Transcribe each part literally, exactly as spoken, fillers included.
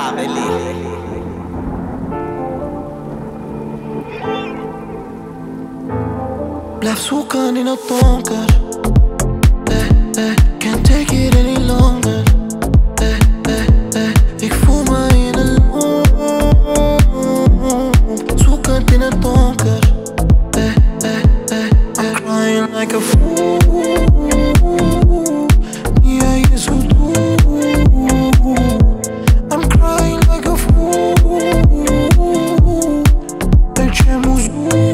family. Blijf zoeken in het donker. Eh, eh, can't take it any longer. Eh, eh, eh, ik voel me in een loop. Zoekend in het donker. Eh, eh, eh, eh. I'm crying like a fool. Ja, je zo doe. I'm crying like a fool. Bet je moet zoeken.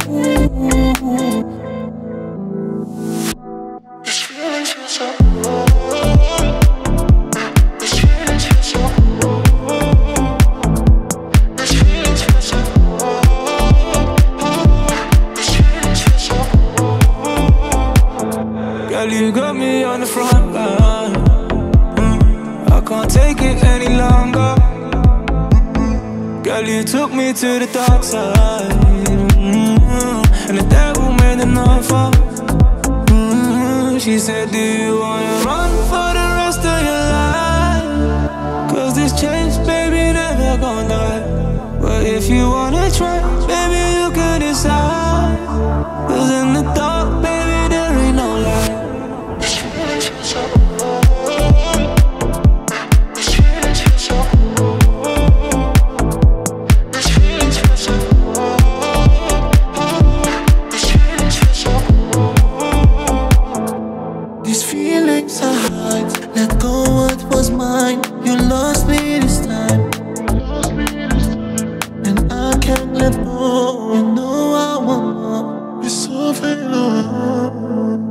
Girl, you got me on the front line. mm, I can't take it any longer. Girl, you took me to the dark side. mm, And the devil made an offer. mm, She said, do you wanna run for the rest of your life? Cause this change, baby, never gonna die. But if you wanna try, baby, you can decide. Cause in the dark, baby, there ain't no light. These feelings I hide. Let go what was mine. You lost me this time. And I can't let go. You know I want more. We're so alone.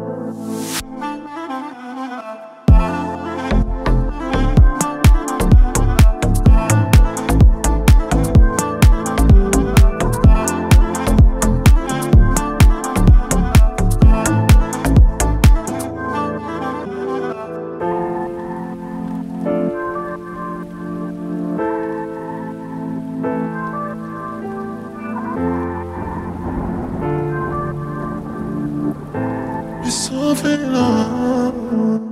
So alone.